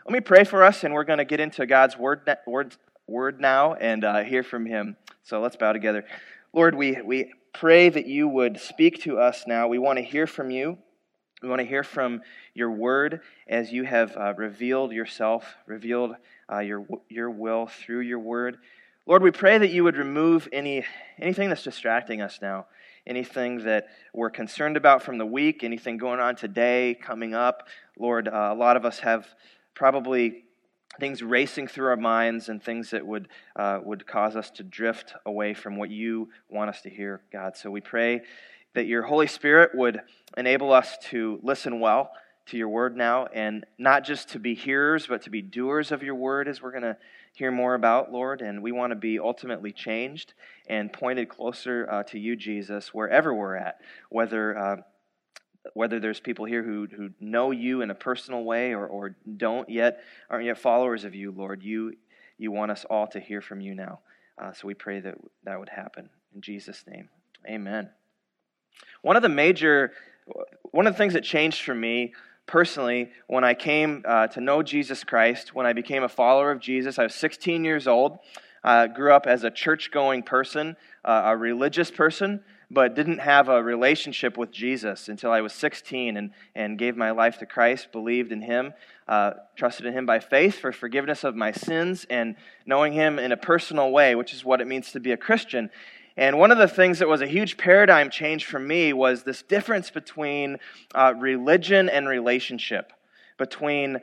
Let me pray for us, and we're going to get into God's word now and hear from Him. So let's bow together. Lord, we pray that you would speak to us now. We want to hear from you. We want to hear from your word as you have revealed yourself, revealed your will through your word. Lord, we pray that you would remove anything that's distracting us now, anything that we're concerned about from the week, anything going on today, coming up. Lord, a lot of us have probably things racing through our minds and things that would cause us to drift away from what you want us to hear, God. So we pray that your Holy Spirit would enable us to listen well to your word now, and not just to be hearers, but to be doers of your word, as we're going to hear more about, Lord. And we want to be ultimately changed and pointed closer to you, Jesus, wherever we're at, whether there's people here who know you in a personal way or aren't yet followers of you, Lord. You want us all to hear from you now. So we pray that would happen. In Jesus' name, amen. One of the things that changed for me personally when I came to know Jesus Christ, when I became a follower of Jesus, I was 16 years old, grew up as a church-going person, a religious person, but didn't have a relationship with Jesus until I was 16 and gave my life to Christ, believed in Him, trusted in Him by faith for forgiveness of my sins, and knowing Him in a personal way, which is what it means to be a Christian. And one of the things that was a huge paradigm change for me was this difference between religion and relationship, between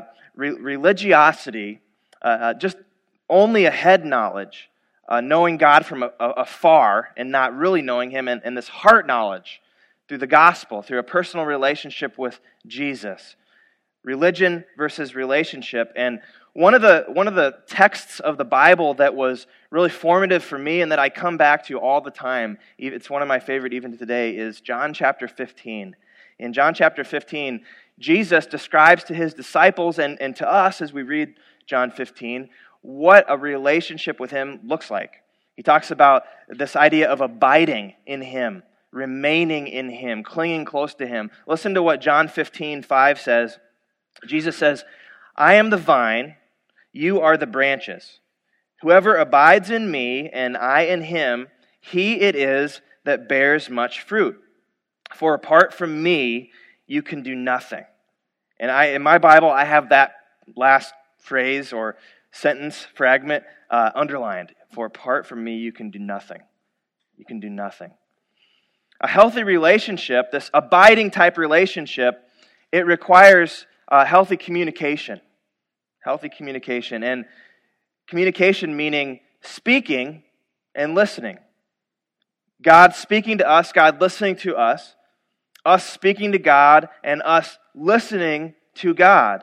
religiosity, just only a head knowledge, knowing God from afar and not really knowing Him, and this heart knowledge through the gospel, through a personal relationship with Jesus. Religion versus relationship. And one of the texts of the Bible that was really formative for me and that I come back to all the time, it's one of my favorite even today, is John chapter 15. In John chapter 15, Jesus describes to His disciples and to us as we read John 15 what a relationship with Him looks like. He talks about this idea of abiding in Him, remaining in Him, clinging close to Him. Listen to what John 15:5 says. Jesus says, "I am the vine, you are the branches. Whoever abides in me and I in him, he it is that bears much fruit. For apart from me, you can do nothing." And in my Bible, I have that last phrase or sentence fragment underlined. For apart from me, you can do nothing. You can do nothing. A healthy relationship, this abiding type relationship, it requires healthy communication. Healthy communication. And communication meaning speaking and listening. God speaking to us, God listening to us speaking to God, and us listening to God.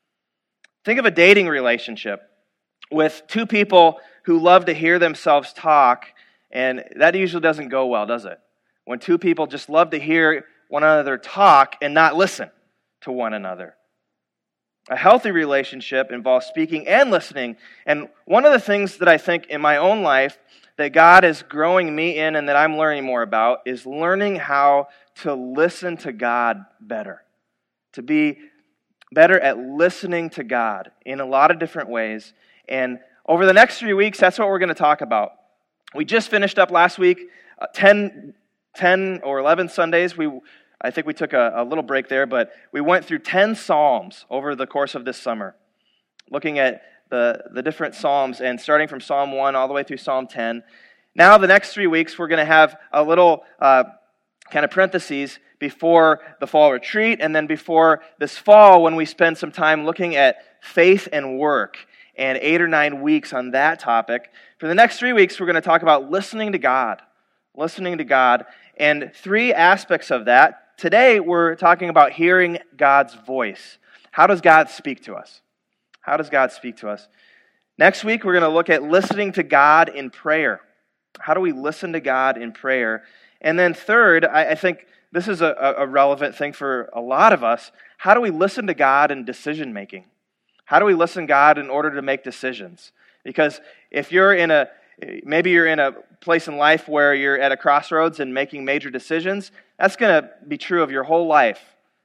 Think of a dating relationship with two people who love to hear themselves talk, and that usually doesn't go well, does it? When two people just love to hear one another talk and not listen to one another. A healthy relationship involves speaking and listening. And one of the things that I think in my own life that God is growing me in and that I'm learning more about is learning how to listen to God better. To be better at listening to God in a lot of different ways. And over the next 3 weeks, that's what we're going to talk about. We just finished up last week, 10 or 11 Sundays. I think we took a little break there, but we went through 10 Psalms over the course of this summer, looking at the different Psalms, and starting from Psalm 1 all the way through Psalm 10. Now, the next 3 weeks, we're going to have a little kind of parentheses before the fall retreat, and then before this fall when we spend some time looking at faith and work, and 8 or 9 weeks on that topic. For the next 3 weeks, we're going to talk about listening to God. Listening to God, and 3 aspects of that. Today, we're talking about hearing God's voice. How does God speak to us? How does God speak to us? Next week, we're going to look at listening to God in prayer. How do we listen to God in prayer? And then third, I think this is a relevant thing for a lot of us. How do we listen to God in decision-making? How do we listen to God in order to make decisions? Because if maybe you're in a place in life where you're at a crossroads and making major decisions, that's going to be true of your whole life.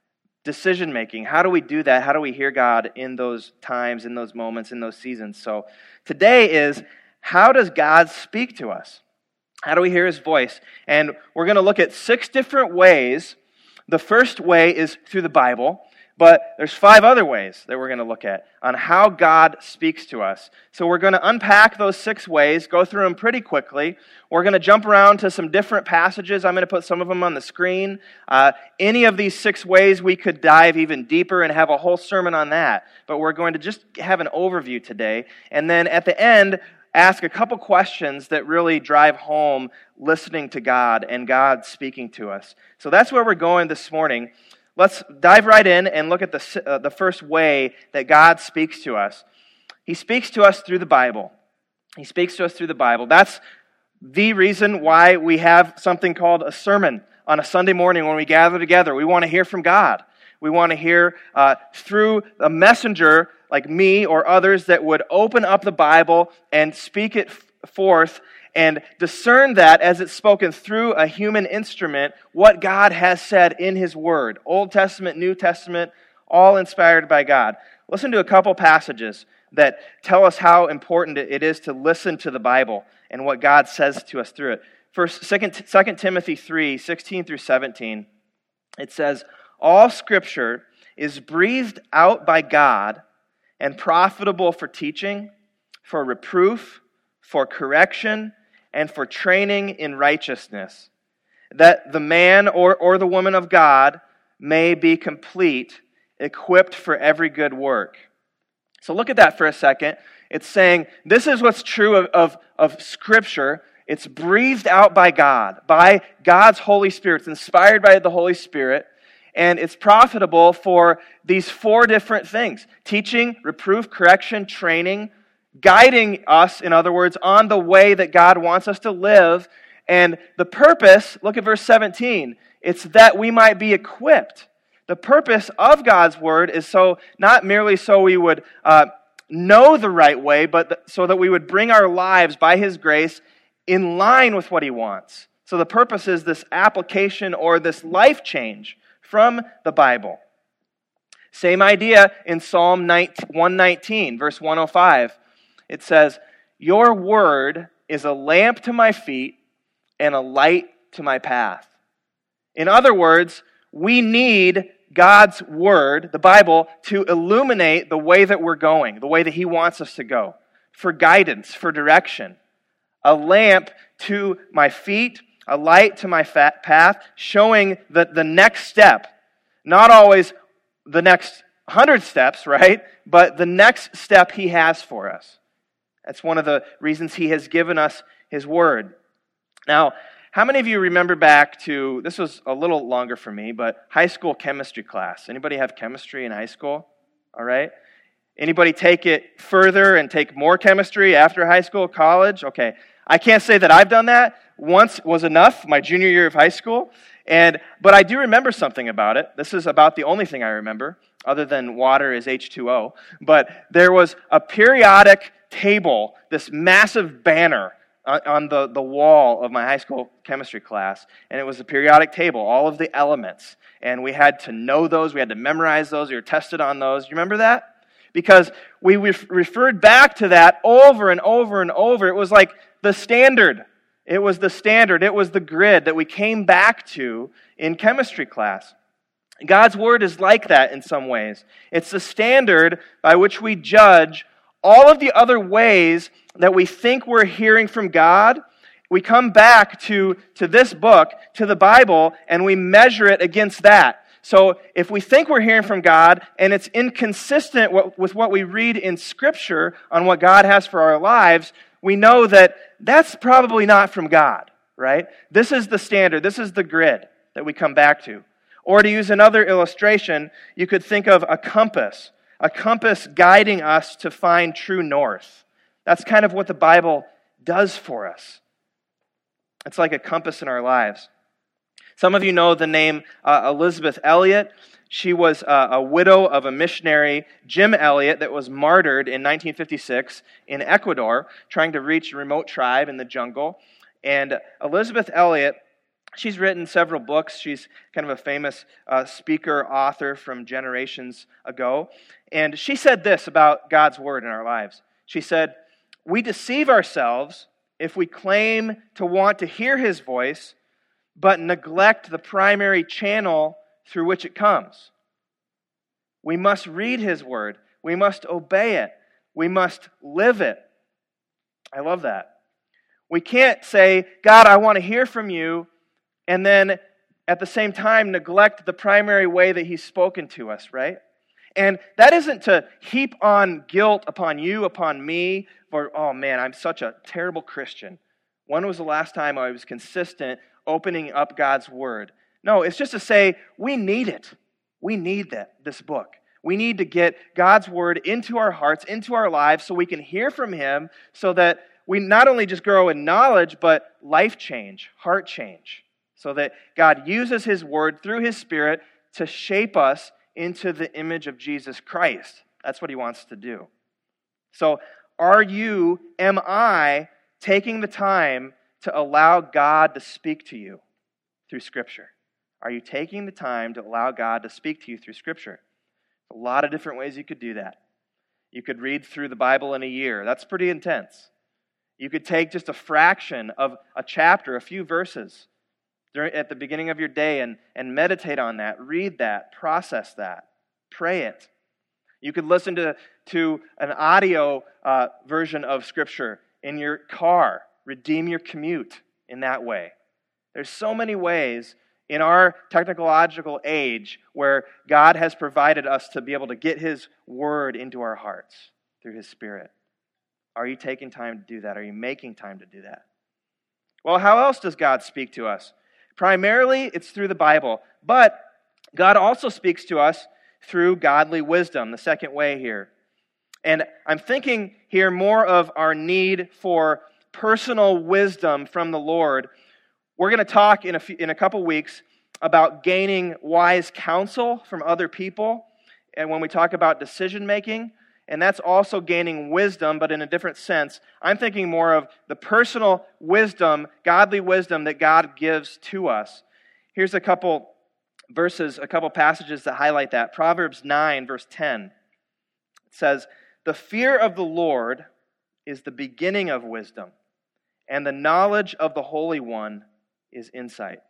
decision making. How do we do that? How do we hear God in those times, in those moments, in those seasons? So today is, how does God speak to us? How do we hear His voice? And we're going to look at 6 different ways. The first way is through the Bible, but there's 5 other ways that we're going to look at on how God speaks to us. So we're going to unpack those 6 ways, go through them pretty quickly. We're going to jump around to some different passages. I'm going to put some of them on the screen. Any of these 6 ways, we could dive even deeper and have a whole sermon on that. But we're going to just have an overview today. And then at the end, ask a couple questions that really drive home listening to God and God speaking to us. So that's where we're going this morning. Let's dive right in and look at the first way that God speaks to us. He speaks to us through the Bible. He speaks to us through the Bible. That's the reason why we have something called a sermon on a Sunday morning when we gather together. We want to hear from God. We want to hear through a messenger like me or others that would open up the Bible and speak it forth and discern that as it's spoken through a human instrument, what God has said in His Word. Old Testament, New Testament, all inspired by God. Listen to a couple passages that tell us how important it is to listen to the Bible and what God says to us through it. First, 2 Timothy 3, 16 through 17, it says, "All Scripture is breathed out by God and profitable for teaching, for reproof, for correction, and for training in righteousness, that the man or the woman of God may be complete, equipped for every good work." So look at that for a second. It's saying this is what's true of Scripture. It's breathed out by God's Holy Spirit. It's inspired by the Holy Spirit. And it's profitable for these 4 different things: teaching, reproof, correction, training, guiding us, in other words, on the way that God wants us to live. And the purpose, look at verse 17, it's that we might be equipped. The purpose of God's Word is not merely so we would know the right way, but so that we would bring our lives by His grace in line with what He wants. So the purpose is this application or this life change from the Bible. Same idea in Psalm 119, verse 105. It says, "Your word is a lamp to my feet and a light to my path." In other words, we need God's Word, the Bible, to illuminate the way that we're going, the way that He wants us to go, for guidance, for direction. A lamp to my feet, a light to my path, showing the next step. Not always the next 100 steps, right? But the next step He has for us. That's one of the reasons He has given us His Word. Now, how many of you remember back to, this was a little longer for me, but high school chemistry class? Anybody have chemistry in high school? All right. Anybody take it further and take more chemistry after high school, college? Okay. I can't say that I've done that. Once was enough, my junior year of high school. But I do remember something about it. This is about the only thing I remember, other than water is H2O. But there was a periodic table, this massive banner on the wall of my high school chemistry class, and it was a periodic table, all of the elements, and we had to know those, we had to memorize those, we were tested on those. You remember that? Because we referred back to that over and over and over. It was like the standard. It was the standard. It was the grid that we came back to in chemistry class. God's Word is like that in some ways. It's the standard by which we judge all of the other ways that we think we're hearing from God. We come back to this book, to the Bible, and we measure it against that. So if we think we're hearing from God and it's inconsistent with what we read in Scripture on what God has for our lives, we know that that's probably not from God, right? This is the standard. This is the grid that we come back to. Or to use another illustration, you could think of a compass guiding us to find true north. That's kind of what the Bible does for us. It's like a compass in our lives. Some of you know the name Elisabeth Elliot. She was a widow of a missionary, Jim Elliot, that was martyred in 1956 in Ecuador, trying to reach a remote tribe in the jungle. And Elisabeth Elliot She's written several books. She's kind of a famous speaker, author from generations ago. And she said this about God's Word in our lives. She said, "We deceive ourselves if we claim to want to hear His voice, but neglect the primary channel through which it comes. We must read His Word. We must obey it. We must live it." I love that. We can't say, "God, I want to hear from you," and then at the same time neglect the primary way that He's spoken to us, right? And that isn't to heap on guilt upon you, upon me, for, "Oh man, I'm such a terrible Christian. When was the last time I was consistent opening up God's Word?" No, it's just to say, we need it. We need this book. We need to get God's Word into our hearts, into our lives, so we can hear from Him, so that we not only just grow in knowledge, but life change, heart change, so that God uses His Word through His Spirit to shape us into the image of Jesus Christ. That's what He wants to do. So, am I taking the time to allow God to speak to you through Scripture? Are you taking the time to allow God to speak to you through Scripture? A lot of different ways you could do that. You could read through the Bible in a year. That's pretty intense. You could take just a fraction of a chapter, a few verses, at the beginning of your day and meditate on that, read that, process that, pray it. You could listen to an audio version of Scripture in your car, redeem your commute in that way. There's so many ways in our technological age where God has provided us to be able to get His Word into our hearts through His Spirit. Are you taking time to do that? Are you making time to do that? Well, how else does God speak to us? Primarily, it's through the Bible. But God also speaks to us through godly wisdom, the second way here. And I'm thinking here more of our need for personal wisdom from the Lord. We're going to talk in a couple weeks about gaining wise counsel from other people, and when we talk about decision making, and that's also gaining wisdom, but in a different sense. I'm thinking more of the personal wisdom, godly wisdom that God gives to us. Here's a couple verses, a couple passages that highlight that. Proverbs 9, verse 10. It says, "The fear of the Lord is the beginning of wisdom, and the knowledge of the Holy One is insight."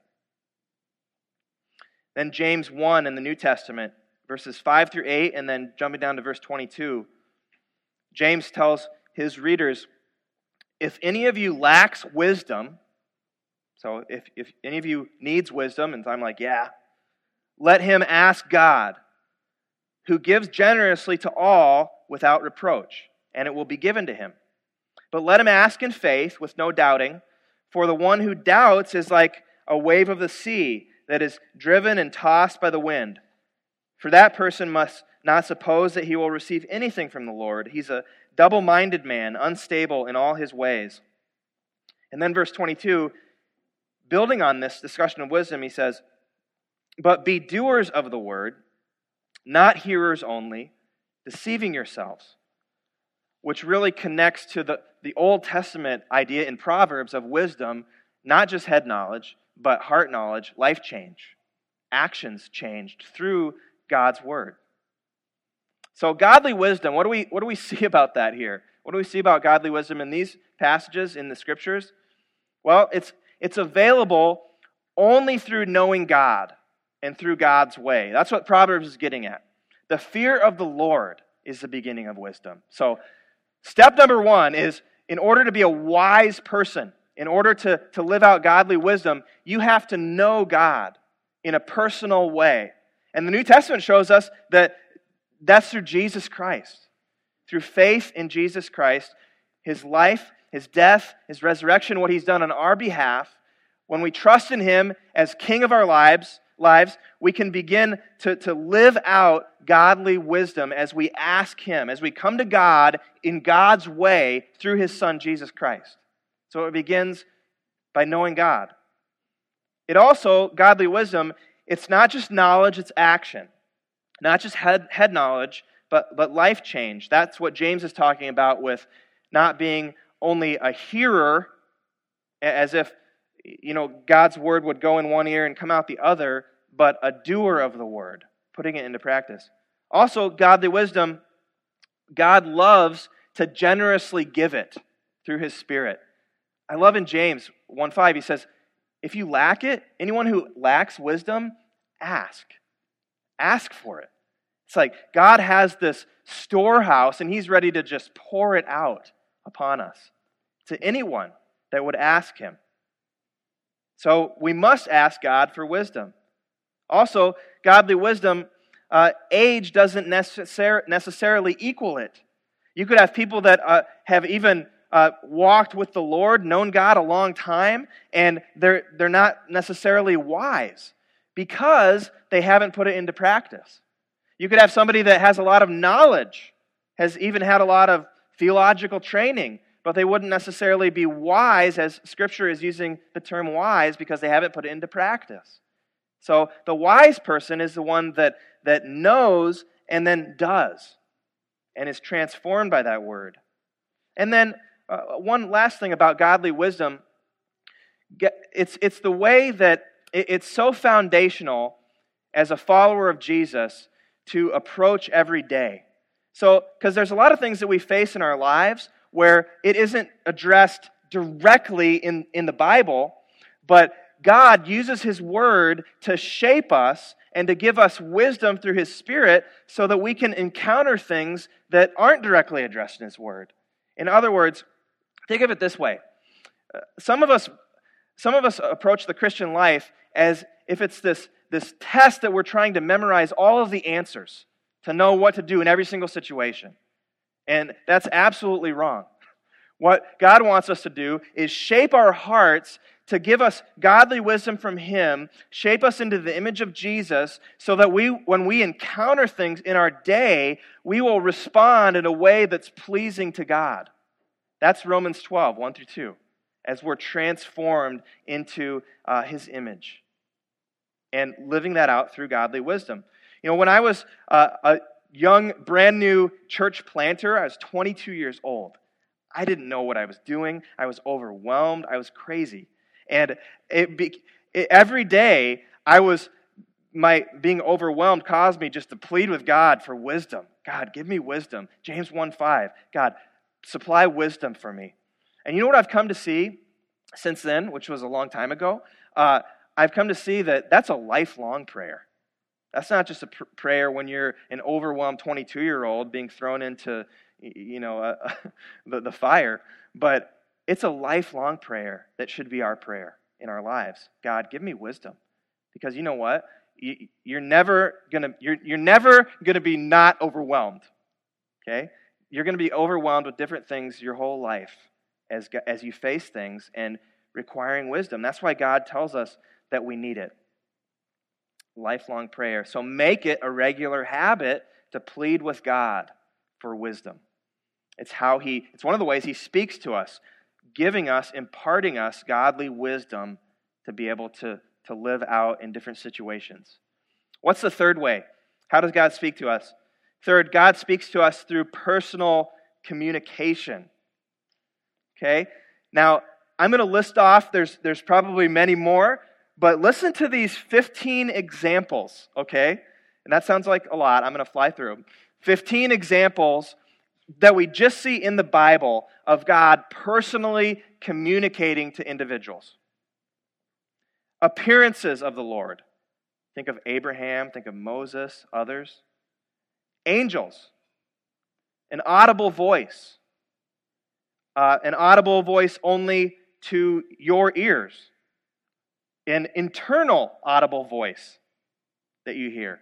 Then James 1 in the New Testament, verses 5 through 8, and then jumping down to verse 22, James tells his readers, "If any of you lacks wisdom," so if any of you needs wisdom, and I'm like, yeah, "let him ask God, who gives generously to all without reproach, and it will be given to him. But let him ask in faith with no doubting, for the one who doubts is like a wave of the sea that is driven and tossed by the wind. For that person must not suppose that he will receive anything from the Lord. He's a double-minded man, unstable in all his ways." And then verse 22, building on this discussion of wisdom, he says, "But be doers of the word, not hearers only, deceiving yourselves," which really connects to the Old Testament idea in Proverbs of wisdom, not just head knowledge, but heart knowledge, life change, actions changed through God's Word. So godly wisdom, what do we see about that here? What do we see about godly wisdom in these passages in the Scriptures? Well, it's available only through knowing God and through God's way. That's what Proverbs is getting at. The fear of the Lord is the beginning of wisdom. So step number one is, in order to be a wise person, in order to live out godly wisdom, you have to know God in a personal way. And the New Testament shows us that that's through Jesus Christ. Through faith in Jesus Christ, His life, His death, His resurrection, what He's done on our behalf. When we trust in Him as King of our lives, we can begin to live out godly wisdom as we ask Him, as we come to God in God's way through His Son, Jesus Christ. So it begins by knowing God. It also, godly wisdom, it's not just knowledge, it's action. Not just head knowledge, but life change. That's what James is talking about with not being only a hearer, as if God's word would go in one ear and come out the other, but a doer of the word, putting it into practice. Also, godly wisdom, God loves to generously give it through His Spirit. I love in James 1:5, he says, if you lack it, anyone who lacks wisdom, ask. Ask for it. It's like God has this storehouse and He's ready to just pour it out upon us to anyone that would ask Him. So we must ask God for wisdom. Also, godly wisdom, age doesn't necessarily equal it. You could have people that have even walked with the Lord, known God a long time, and they're not necessarily wise because they haven't put it into practice. You could have somebody that has a lot of knowledge, has even had a lot of theological training, but they wouldn't necessarily be wise, as Scripture is using the term wise, because they haven't put it into practice. So the wise person is the one that knows and then does and is transformed by that word. And then one last thing about godly wisdom, it's the way that it's so foundational as a follower of Jesus to approach every day. So, because there's a lot of things that we face in our lives where it isn't addressed directly in the Bible, but God uses His Word to shape us and to give us wisdom through His Spirit so that we can encounter things that aren't directly addressed in His Word. In other words, think of it this way. Some of us approach the Christian life as if it's this test that we're trying to memorize all of the answers to know what to do in every single situation. And that's absolutely wrong. What God wants us to do is shape our hearts to give us godly wisdom from Him, shape us into the image of Jesus, so that when we encounter things in our day, we will respond in a way that's pleasing to God. That's Romans 12, 1 through 2, as we're transformed into His image and living that out through godly wisdom. When I was a young, brand new church planter, I was 22 years old. I didn't know what I was doing. I was overwhelmed. I was crazy. And every day, being overwhelmed caused me just to plead with God for wisdom. God, give me wisdom. James 1:5. God, supply wisdom for me. And you know what I've come to see since then, which was a long time ago? I've come to see that that's a lifelong prayer. That's not just a prayer when you're an overwhelmed 22-year-old being thrown into, the fire, but it's a lifelong prayer that should be our prayer in our lives. God, give me wisdom, because you know what? You're never gonna be not overwhelmed. Okay, you're gonna be overwhelmed with different things your whole life as you face things and requiring wisdom. That's why God tells us that we need it. Lifelong prayer. So make it a regular habit to plead with God for wisdom. It's one of the ways He speaks to us, imparting us godly wisdom to be able to live out in different situations. What's the third way? How does God speak to us? Third, God speaks to us through personal communication. Okay? Now, I'm going to list off, there's probably many more, but listen to these 15 examples, okay? And that sounds like a lot. I'm going to fly through them. 15 examples that we just see in the Bible of God personally communicating to individuals. Appearances of the Lord. Think of Abraham, think of Moses, others. Angels. An audible voice. An audible voice only to your ears. An internal audible voice that you hear.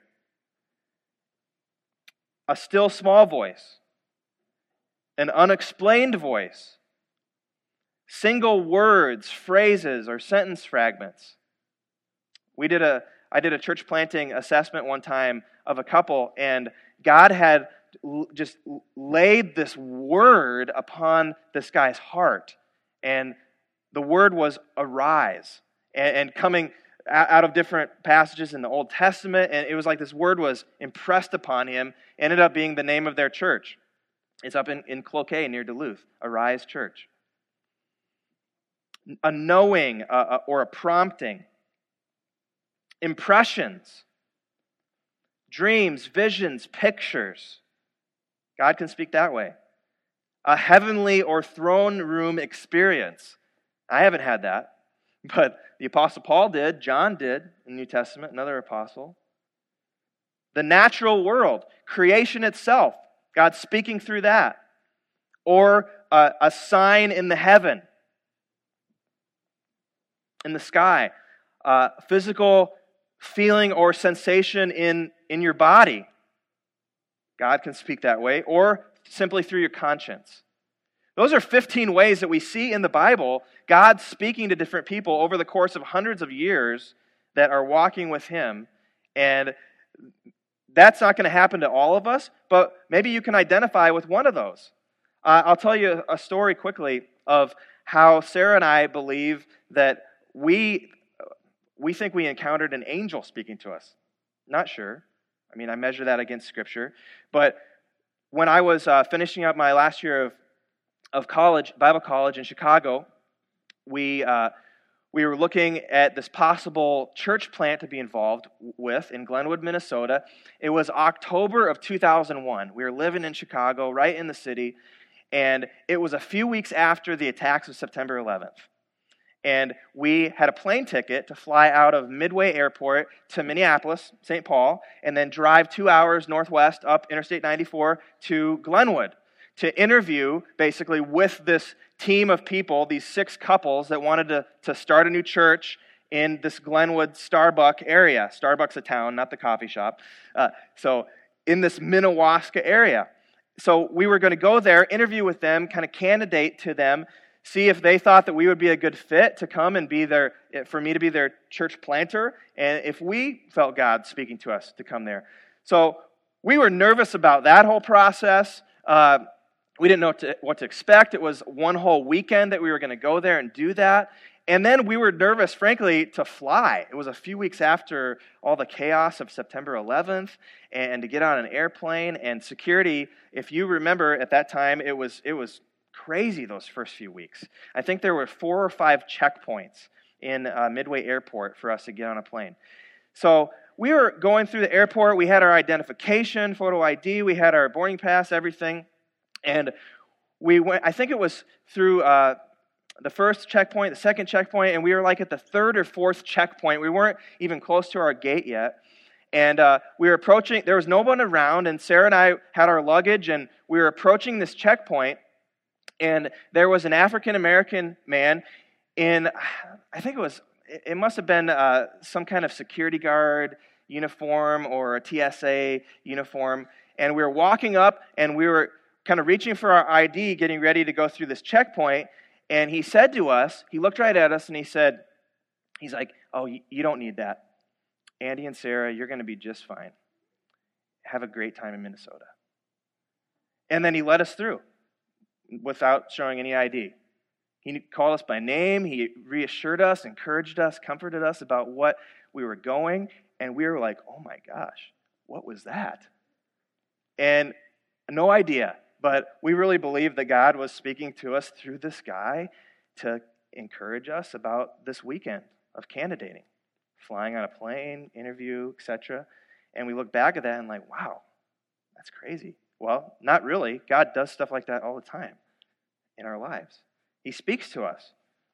A still small voice. An unexplained voice. Single words, phrases, or sentence fragments. I did a church planting assessment one time of a couple, and God had just laid this word upon this guy's heart. And the word was arise. And coming out of different passages in the Old Testament, and it was like this word was impressed upon him, ended up being the name of their church. It's up in Cloquet near Duluth, Arise Church. a knowing or a prompting. Impressions, dreams, visions, pictures. God can speak that way. A heavenly or throne room experience. I haven't had that, but the Apostle Paul did, John did in the New Testament, another apostle. The natural world, creation itself, God speaking through that. Or a sign in the heaven, in the sky. Physical feeling or sensation in your body. God can speak that way. Or simply through your conscience. Those are 15 ways that we see in the Bible God speaking to different people over the course of hundreds of years that are walking with Him. And that's not going to happen to all of us, but maybe you can identify with one of those. I'll tell you a story quickly of how Sarah and I believe that we think we encountered an angel speaking to us. Not sure. I mean, I measure that against Scripture. But when I was finishing up my last year of college, Bible college in Chicago, we were looking at this possible church plant to be involved with in Glenwood, Minnesota. It was October of 2001. We were living in Chicago, right in the city, and it was a few weeks after the attacks of September 11th. And we had a plane ticket to fly out of Midway Airport to Minneapolis, St. Paul, and then drive 2 hours northwest up Interstate 94 to Glenwood to interview, basically, with this team of people, these 6 couples that wanted to start a new church in this Glenwood Starbucks area. Starbucks a town, not the coffee shop. So in this Minnewaska area. So we were going to go there, interview with them, kind of candidate to them, see if they thought that we would be a good fit to come and for me to be their church planter, and if we felt God speaking to us to come there. So we were nervous about that whole process. We didn't know what to expect. It was one whole weekend that we were going to go there and do that. And then we were nervous, frankly, to fly. It was a few weeks after all the chaos of September 11th, and to get on an airplane. And security, if you remember at that time, it was crazy those first few weeks. I think there were 4 or 5 checkpoints in Midway Airport for us to get on a plane. So we were going through the airport. We had our identification, photo ID. We had our boarding pass, everything. And we went, I think it was through the first checkpoint, the second checkpoint, and we were like at the 3rd or 4th checkpoint. We weren't even close to our gate yet. And we were approaching, there was no one around, and Sarah and I had our luggage, and we were approaching this checkpoint, and there was an African-American man in, I think it must have been some kind of security guard uniform or a TSA uniform, and we were walking up, and we were kind of reaching for our ID, getting ready to go through this checkpoint, and he said to us, he looked right at us, and he's like, "Oh, you don't need that. Andy and Sarah, you're going to be just fine. Have a great time in Minnesota." And then he let us through without showing any ID. He called us by name, he reassured us, encouraged us, comforted us about what we were going, and we were like, "Oh my gosh, what was that?" And no idea. But we really believe that God was speaking to us through this guy to encourage us about this weekend of candidating, flying on a plane, interview, etc. And we look back at that and like, wow, that's crazy. Well, not really. God does stuff like that all the time in our lives. He speaks to us.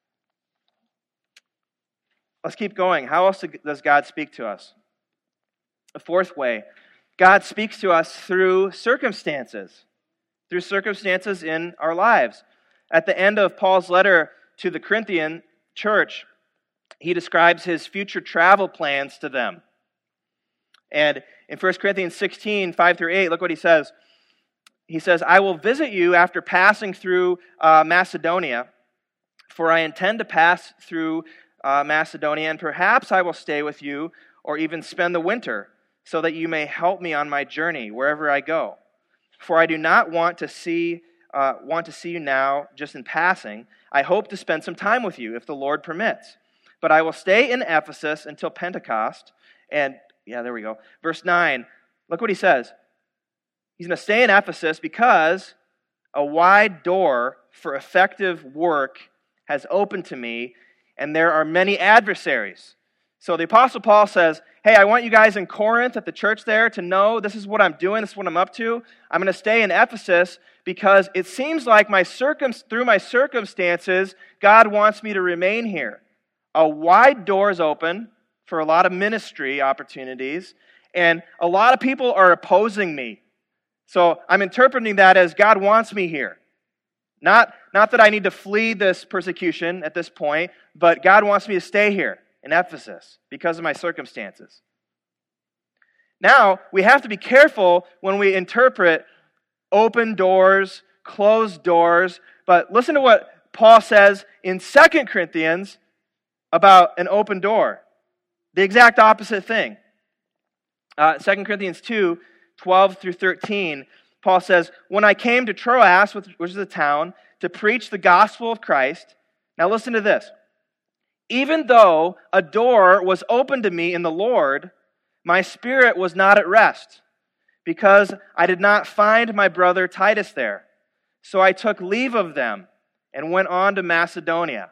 Let's keep going. How else does God speak to us? A 4th way, God speaks to us through circumstances. Through circumstances in our lives. At the end of Paul's letter to the Corinthian church, he describes his future travel plans to them. And in 1 Corinthians 16, 5-8, look what he says. He says, "I will visit you after passing through Macedonia, for I intend to pass through Macedonia, and perhaps I will stay with you or even spend the winter, so that you may help me on my journey wherever I go. For I do not want to see you now just in passing. I hope to spend some time with you if the Lord permits. But I will stay in Ephesus until Pentecost." And, there we go. Verse 9, look what he says. He's going to stay in Ephesus because a wide door for effective work has opened to me, and there are many adversaries. So the Apostle Paul says, hey, I want you guys in Corinth at the church there to know this is what I'm doing, this is what I'm up to. I'm going to stay in Ephesus because it seems like through my circumstances, God wants me to remain here. A wide door is open for a lot of ministry opportunities, and a lot of people are opposing me. So I'm interpreting that as God wants me here. Not that I need to flee this persecution at this point, but God wants me to stay here in Ephesus because of my circumstances. Now, we have to be careful when we interpret open doors, closed doors, but listen to what Paul says in 2 Corinthians about an open door. The exact opposite thing. 2 Corinthians 2, 12 through 13, Paul says, when I came to Troas, which is a town, to preach the gospel of Christ, now listen to this. Even though a door was opened to me in the Lord, my spirit was not at rest, because I did not find my brother Titus there. So I took leave of them and went on to Macedonia.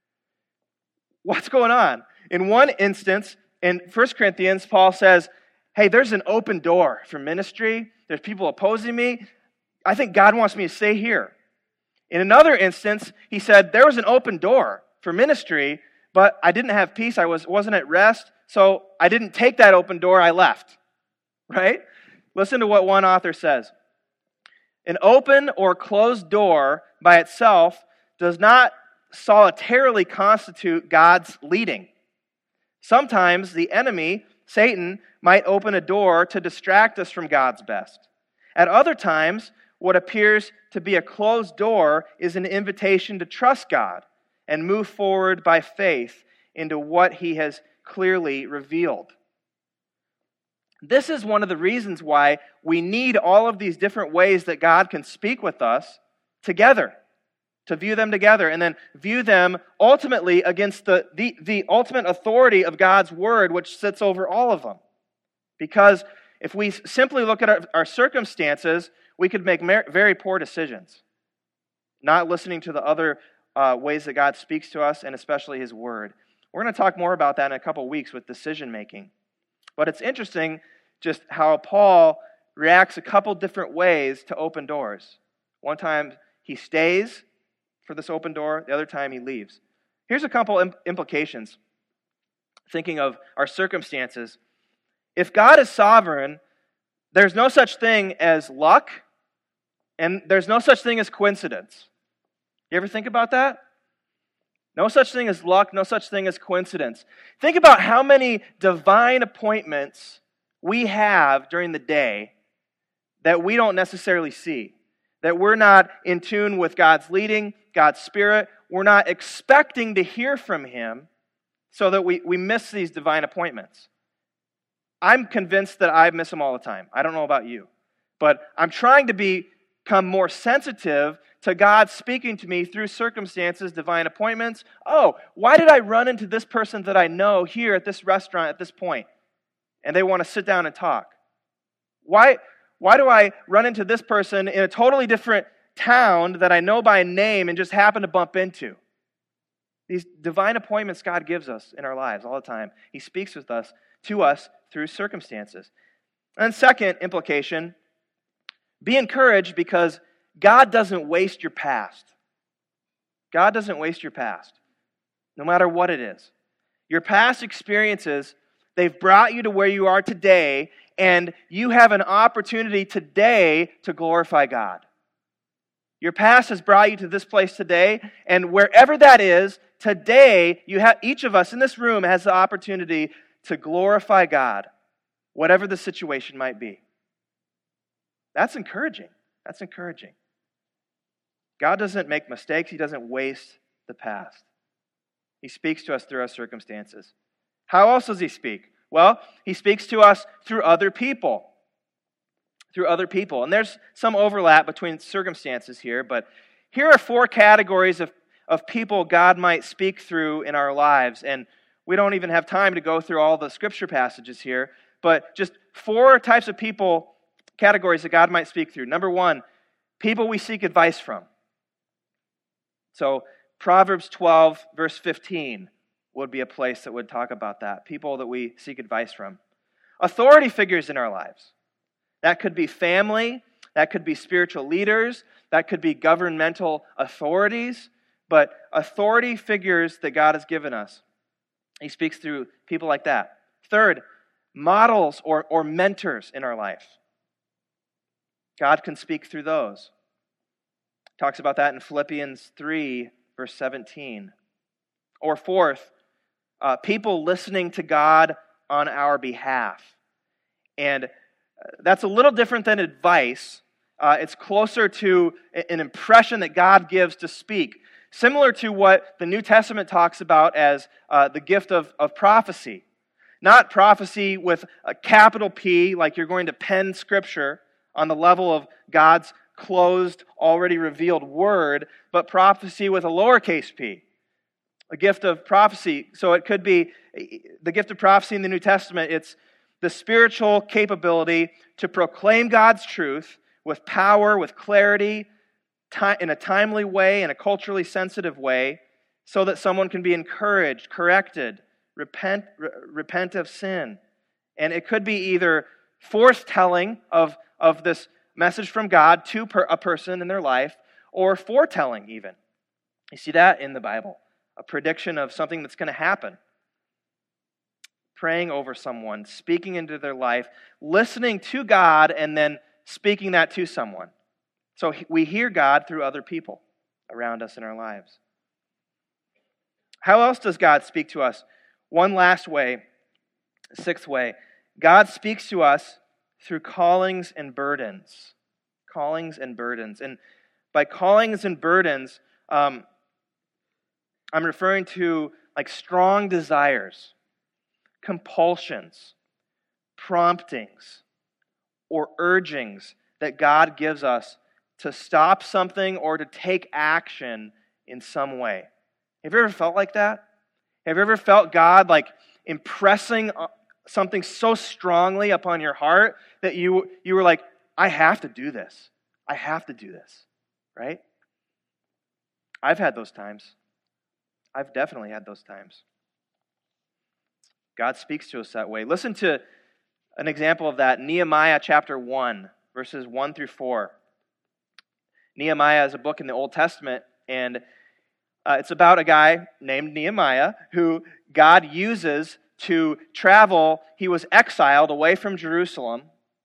What's going on? In one instance, in 1 Corinthians, Paul says, hey, there's an open door for ministry. There's people opposing me. I think God wants me to stay here. In another instance, he said, there was an open door for ministry, but I didn't have peace. I wasn't at rest, so I didn't take that open door. I left. Right? Listen to what one author says. An open or closed door by itself does not solitarily constitute God's leading. Sometimes the enemy, Satan, might open a door to distract us from God's best. At other times, what appears to be a closed door is an invitation to trust God and move forward by faith into what He has clearly revealed. This is one of the reasons why we need all of these different ways that God can speak with us together, to view them together, and then view them ultimately against the ultimate authority of God's Word, which sits over all of them. Because if we simply look at our circumstances, we could make very poor decisions, not listening to the other ways that God speaks to us, and especially His Word. We're going to talk more about that in a couple of weeks with decision-making. But it's interesting just how Paul reacts a couple different ways to open doors. One time he stays for this open door, the other time he leaves. Here's a couple implications, thinking of our circumstances. If God is sovereign, there's no such thing as luck, and there's no such thing as coincidence. You ever think about that? No such thing as luck, no such thing as coincidence. Think about how many divine appointments we have during the day that we don't necessarily see, that we're not in tune with God's leading, God's Spirit. We're not expecting to hear from Him, so that we miss these divine appointments. I'm convinced that I miss them all the time. I don't know about you, but I'm trying to become more sensitive to God speaking to me through circumstances, divine appointments. Oh, why did I run into this person that I know here at this restaurant at this point? And they want to sit down and talk. Why do I run into this person in a totally different town that I know by name and just happen to bump into? These divine appointments God gives us in our lives all the time. He speaks with us, to us, through circumstances. And second implication, be encouraged because God doesn't waste your past. God doesn't waste your past, no matter what it is. Your past experiences, they've brought you to where you are today, and you have an opportunity today to glorify God. Your past has brought you to this place today, and wherever that is, today, each of us in this room has the opportunity to glorify God, whatever the situation might be. That's encouraging. That's encouraging. God doesn't make mistakes. He doesn't waste the past. He speaks to us through our circumstances. How else does He speak? Well, He speaks to us through other people. Through other people. And there's some overlap between circumstances here, but here are 4 categories of people God might speak through in our lives. And we don't even have time to go through all the scripture passages here, but just 4 types of people, categories that God might speak through. Number 1, people we seek advice from. So Proverbs 12, verse 15 would be a place that would talk about that. People that we seek advice from. Authority figures in our lives. That could be family. That could be spiritual leaders. That could be governmental authorities. But authority figures that God has given us. He speaks through people like that. Third, models or mentors in our life. God can speak through those. Talks about that in Philippians 3, verse 17. Or fourth, people listening to God on our behalf. And that's a little different than advice. It's closer to an impression that God gives to speak. Similar to what the New Testament talks about as the gift of prophecy. Not prophecy with a capital P, like you're going to pen Scripture on the level of God's closed, already revealed word, but prophecy with a lowercase p. A gift of prophecy. So it could be the gift of prophecy in the New Testament. It's the spiritual capability to proclaim God's truth with power, with clarity, in a timely way, in a culturally sensitive way, so that someone can be encouraged, corrected, repent of sin. And it could be either forthtelling of this message from God to a person in their life, or foretelling even. You see that in the Bible. A prediction of something that's going to happen. Praying over someone, speaking into their life, listening to God, and then speaking that to someone. So we hear God through other people around us in our lives. How else does God speak to us? One last way, sixth way. God speaks to us through callings and burdens. Callings and burdens. And by callings and burdens, I'm referring to like strong desires, compulsions, promptings, or urgings that God gives us to stop something or to take action in some way. Have you ever felt like that? Have you ever felt God like impressing something so strongly upon your heart that you were like, I have to do this. I have to do this. Right? I've had those times. I've definitely had those times. God speaks to us that way. Listen to an example of that. Nehemiah chapter 1, verses 1 through 4. Nehemiah is a book in the Old Testament, and it's about a guy named Nehemiah who God uses to travel. He was exiled away from Jerusalem,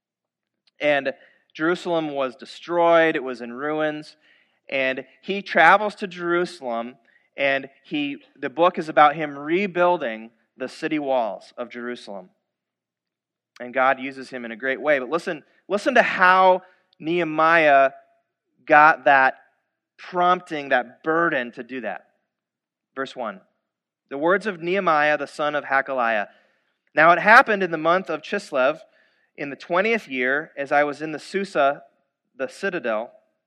and Jerusalem was destroyed. It was in ruins, and he travels to Jerusalem, and the book is about him rebuilding the city walls of Jerusalem. And God uses him in a great way. But listen to how Nehemiah got that prompting, that burden to do that. Verse 1. The words of Nehemiah, the son of Hakaliah. Now it happened in the month of Chislev, in the 20th year, as I was in the Susa, the citadel,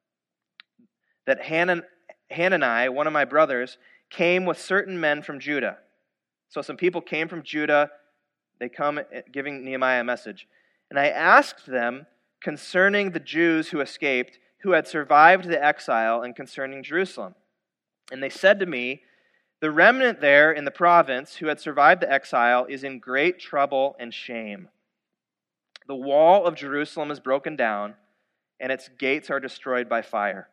that Hanani, one of my brothers, came with certain men from Judah. So some people came from Judah. They come giving Nehemiah a message. And I asked them concerning the Jews who escaped, who had survived the exile, and concerning Jerusalem. And they said to me, the remnant there in the province who had survived the exile is in great trouble and shame. The wall of Jerusalem is broken down, and its gates are destroyed by fire.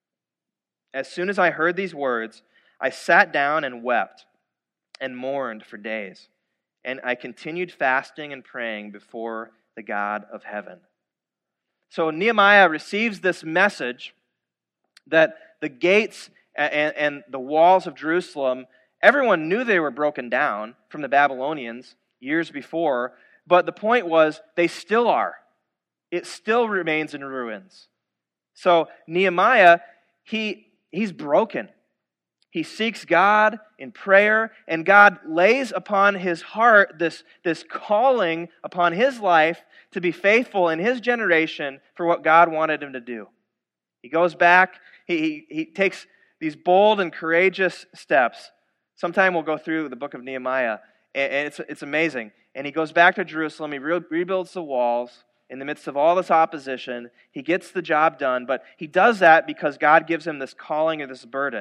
As soon as I heard these words, I sat down and wept and mourned for days. And I continued fasting and praying before the God of heaven. So Nehemiah receives this message that the gates and the walls of Jerusalem, everyone knew they were broken down from the Babylonians years before, but the point was they still are. It still remains in ruins. So Nehemiah, he's broken. He seeks God in prayer, and God lays upon his heart this calling upon his life to be faithful in his generation for what God wanted him to do. He goes back, he takes these bold and courageous steps. Sometime we'll go through the book of Nehemiah, and it's amazing. And he goes back to Jerusalem, he rebuilds the walls in the midst of all this opposition. He gets the job done, but he does that because God gives him this calling or this burden.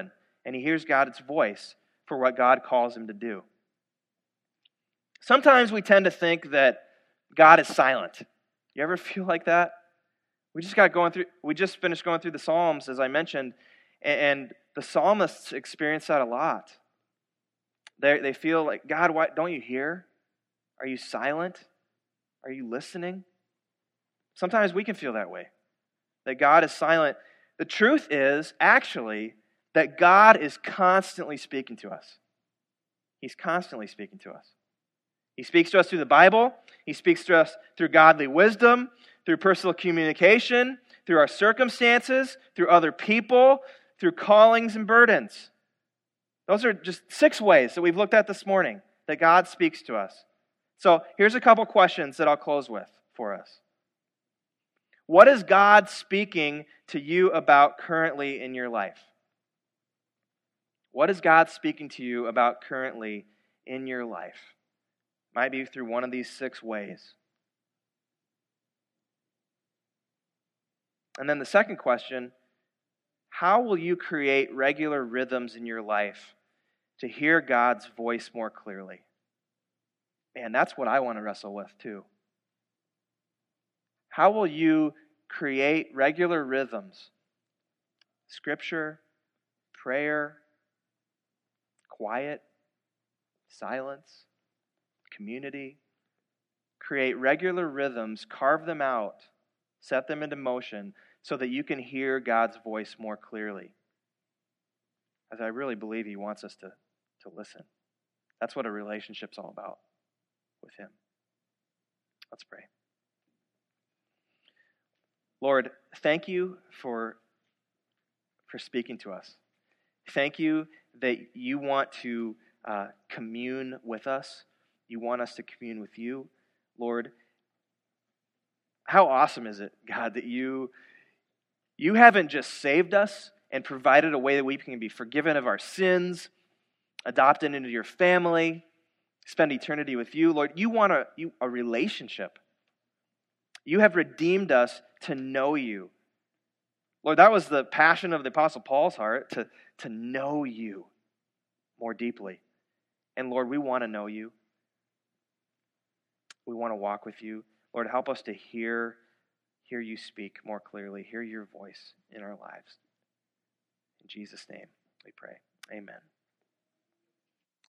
and he hears God's voice for what God calls him to do. Sometimes we tend to think that God is silent. You ever feel like that? We just finished going through the Psalms, as I mentioned, and the psalmists experience that a lot. They feel like, God, why don't you hear? Are you silent? Are you listening? Sometimes we can feel that way, that God is silent. The truth is, actually, that God is constantly speaking to us. He's constantly speaking to us. He speaks to us through the Bible. He speaks to us through godly wisdom, through personal communication, through our circumstances, through other people, through callings and burdens. Those are just 6 ways that we've looked at this morning that God speaks to us. So here's a couple questions that I'll close with for us. What is God speaking to you about currently in your life? What is God speaking to you about currently in your life? Might be through one of these 6 ways. And then the second question, how will you create regular rhythms in your life to hear God's voice more clearly? And that's what I want to wrestle with too. How will you create regular rhythms? Scripture, prayer, quiet, silence, community. Create regular rhythms, carve them out, set them into motion so that you can hear God's voice more clearly. As I really believe He wants us to listen. That's what a relationship's all about with Him. Let's pray. Lord, thank you for speaking to us. Thank you that you want to commune with us. You want us to commune with you. Lord, how awesome is it, God, that you haven't just saved us and provided a way that we can be forgiven of our sins, adopted into your family, spend eternity with you. Lord, you want a relationship. You have redeemed us to know you. Lord, that was the passion of the Apostle Paul's heart, to know you more deeply. And Lord, we want to know you. We want to walk with you. Lord, help us to hear you speak more clearly, hear your voice in our lives. In Jesus' name we pray. Amen.